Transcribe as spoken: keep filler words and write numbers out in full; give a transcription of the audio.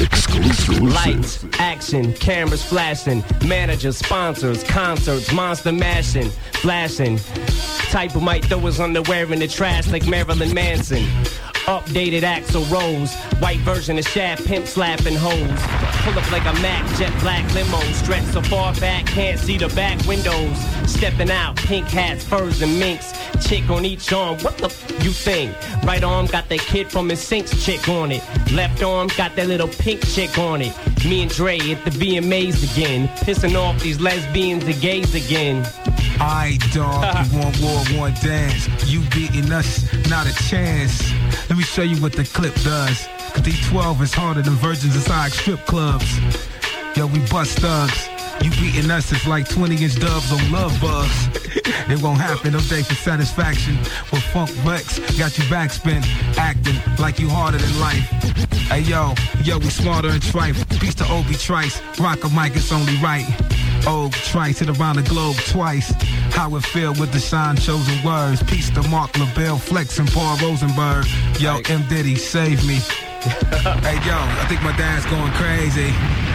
Exclusive. Lights, action, cameras flashing, managers, sponsors, concerts, monster mashing, flashing. Type who might throw his underwear in the trash like Marilyn Manson. Updated Axl Rose, white version of Shad, pimp slapping hoes. Pull up like a Mac, jet black limo, stretch so far back, can't see the back windows. Stepping out, pink hats, furs and minks, chick on each arm, what the f you think? Right arm got that kid from his Sinks chick on it. Left arm got that little pink chick on it. Me and Dre at the V M As again, pissing off these lesbians and gays again. Aight, dog, you want war, want dance. You beating us, not a chance. Let me show you what the clip does. Cause D twelve is harder than virgins inside strip clubs. Yo, we bust thugs. You beating us, it's like twenty inch dubs on love bugs. It won't happen, no day for satisfaction. With Funk Rex, got you backspin, acting like you harder than life. Hey yo, yo, we smarter and trife. Peace to Obi Trice, rock a mic, it's only right. Oh, Trice hit around the globe twice. How it feel with the shine chosen words. Peace to Mark LaBelle, Flex and Paul Rosenberg. Yo, M. Diddy, save me. Hey yo, I think my dad's going crazy.